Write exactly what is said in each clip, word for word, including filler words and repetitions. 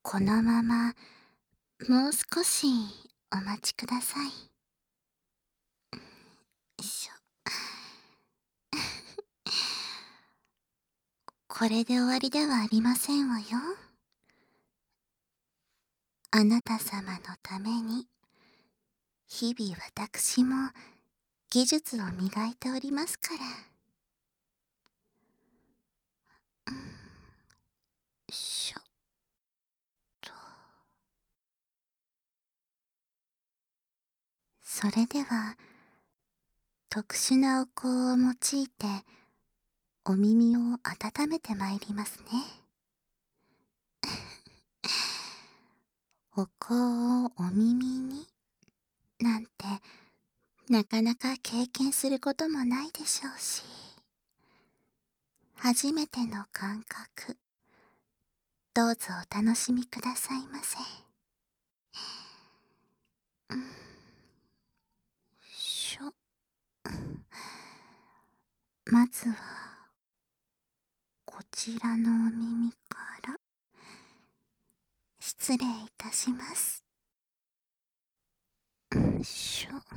このまま、もう少しお待ちください。よいしょ。これで終わりではありませんわよ。あなた様のために、日々私も技術を磨いておりますから。うん、よいしょっと。それでは、特殊なお香を用いて、お耳を温めてまいりますね。お香をお耳に、なんて、なかなか経験することもないでしょうし、初めての感覚、どうぞお楽しみくださいませ。うん、しょ。まずは、こちらのお耳から、失礼いたします。うんしょ。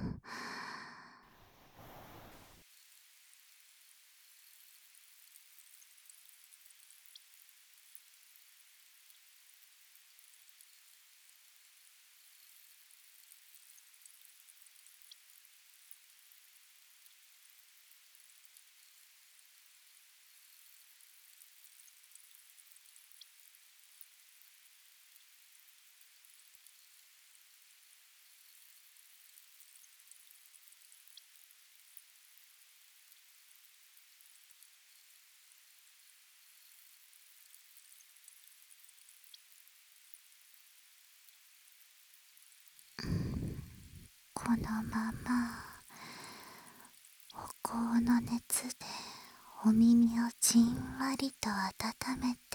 このまま、お香の熱でお耳をじんわりと温めて、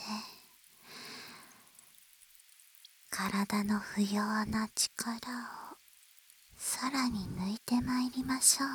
体の不要な力をさらに抜いてまいりましょう。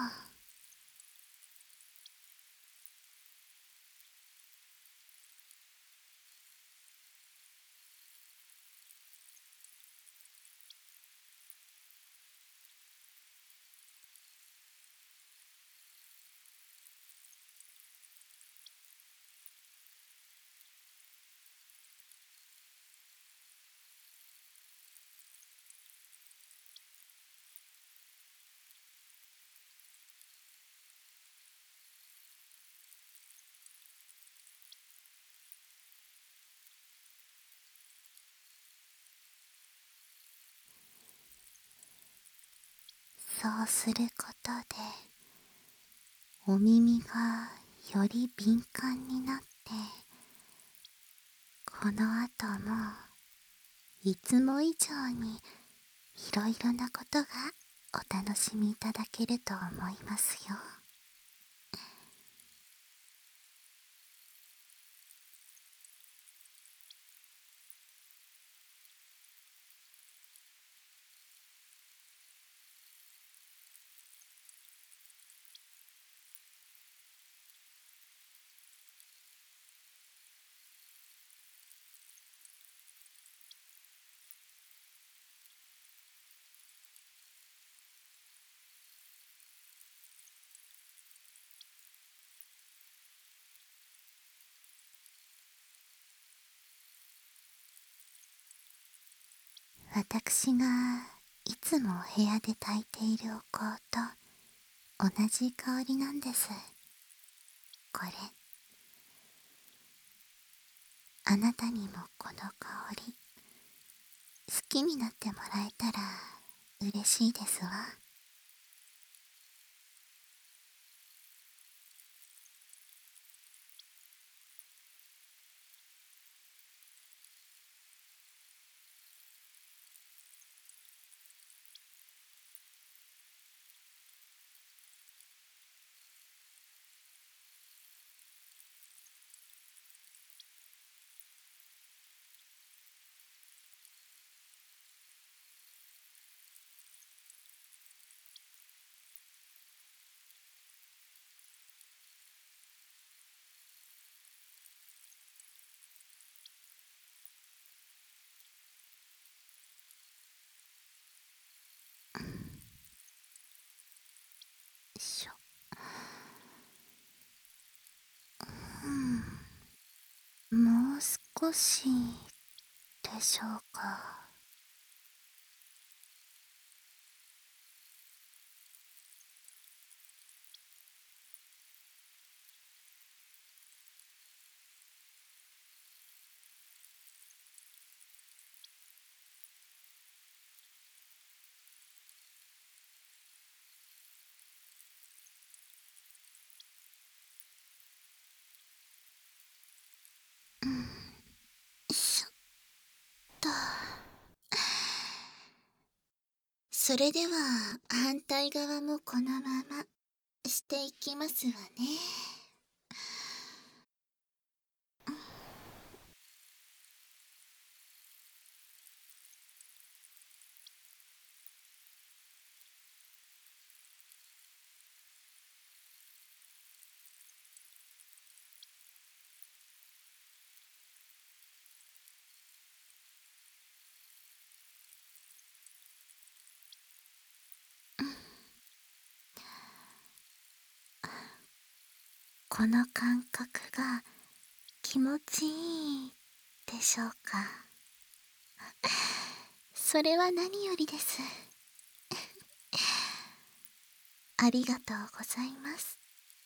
そうすることで、お耳がより敏感になって、この後もいつも以上にいろいろなことがお楽しみいただけると思いますよ。私がいつもお部屋で炊いているお香と同じ香りなんです。これ、あなたにもこの香り好きになってもらえたら嬉しいですわ。 少しでしょうか。しょっと。それでは反対側もこのまましていきますわね。この感覚が気持ちいいでしょうか。それは何よりです。ありがとうございます。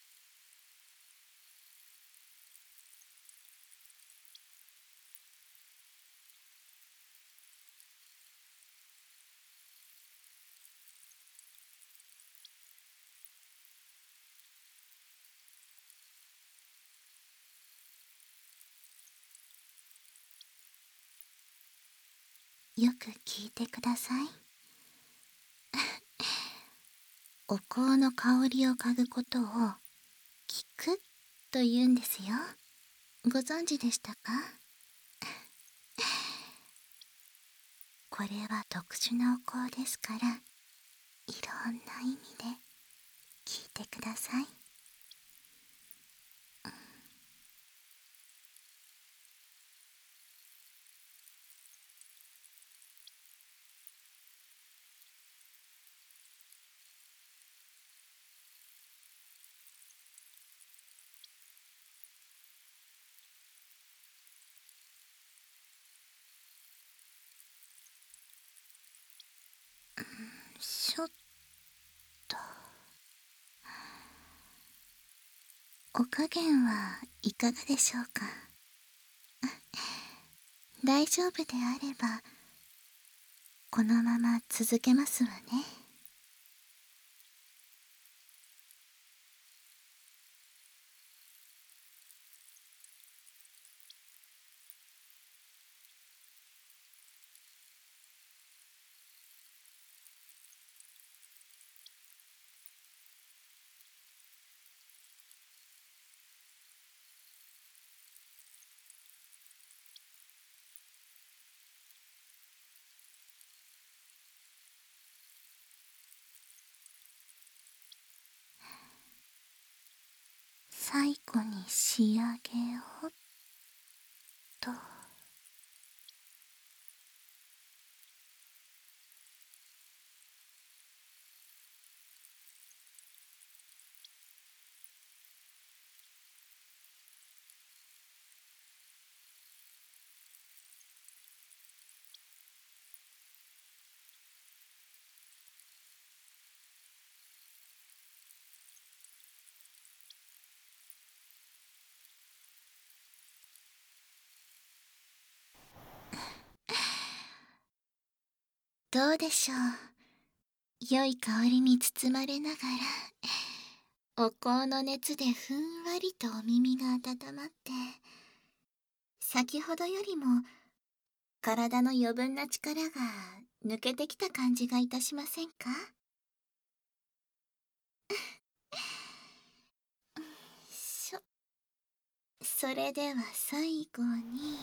よく聞いてください。お香の香りを嗅ぐことを聞くと言うんですよ。ご存知でしたか？これは特殊なお香ですから、いろんな意味で聞いてください。しょっと。お加減はいかがでしょうか？大丈夫であればこのまま続けますわね。最後に仕上げをと。どうでしょう。良い香りに包まれながら、お香の熱でふんわりとお耳が温まって、先ほどよりも体の余分な力が抜けてきた感じがいたしませんか？しょ。それでは最後に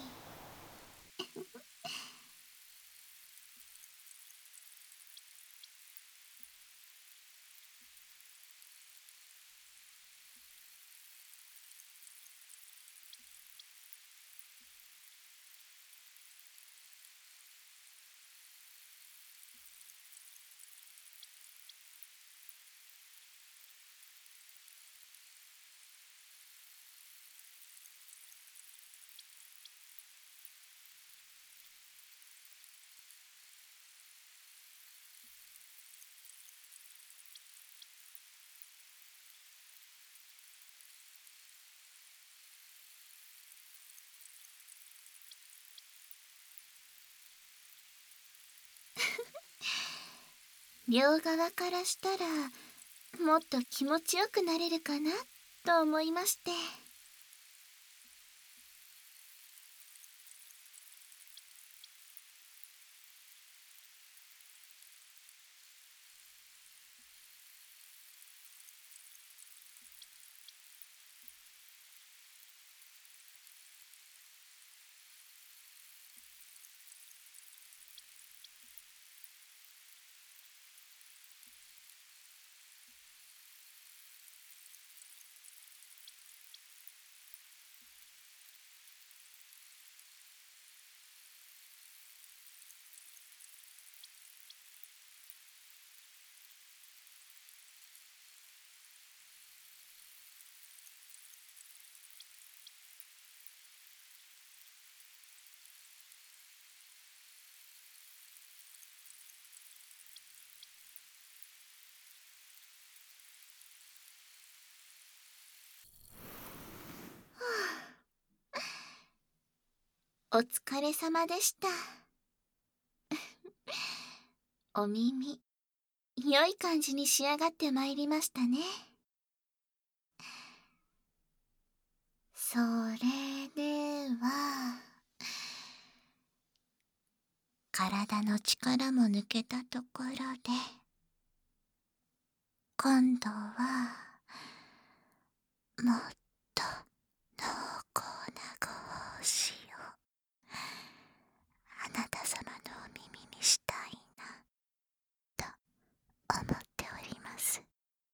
両側からしたらもっと気持ちよくなれるかなと思いまして。お疲れ様でした。お耳、良い感じに仕上がってまいりましたね。それでは、体の力も抜けたところで、今度は、もっと濃厚なご奉仕を、あなた様のお耳にしたいな、と思っております。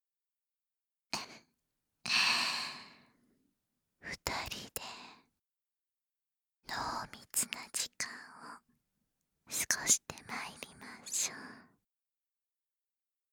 二人で濃密な時間を過ごして